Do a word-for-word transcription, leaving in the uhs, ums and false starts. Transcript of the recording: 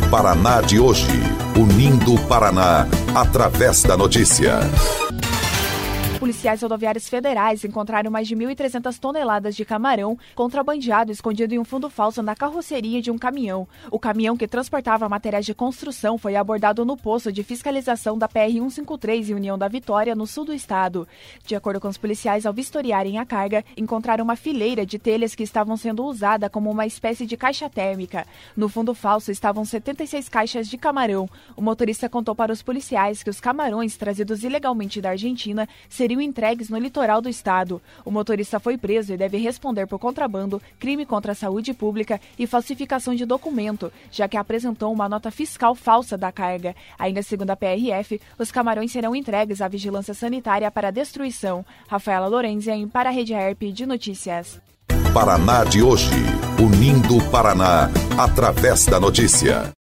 Paraná de hoje, unindo o Paraná através da notícia. Policiais rodoviários federais encontraram mais de mil e trezentas toneladas de camarão contrabandeado escondido em um fundo falso na carroceria de um caminhão. O caminhão que transportava materiais de construção foi abordado no posto de fiscalização da P R cento e cinquenta e três em União da Vitória, no sul do estado. De acordo com os policiais, ao vistoriarem a carga, encontraram uma fileira de telhas que estavam sendo usada como uma espécie de caixa térmica. No fundo falso estavam setenta e seis caixas de camarão. O motorista contou para os policiais que os camarões trazidos ilegalmente da Argentina seriam entregues no litoral do estado. O motorista foi preso e deve responder por contrabando, crime contra a saúde pública e falsificação de documento, já que apresentou uma nota fiscal falsa da carga. Ainda segundo a P R F, os camarões serão entregues à vigilância sanitária para destruição. Rafaela Lorenzen, para a Rede A E R P de Notícias. Paraná de hoje, unindo o Paraná através da notícia.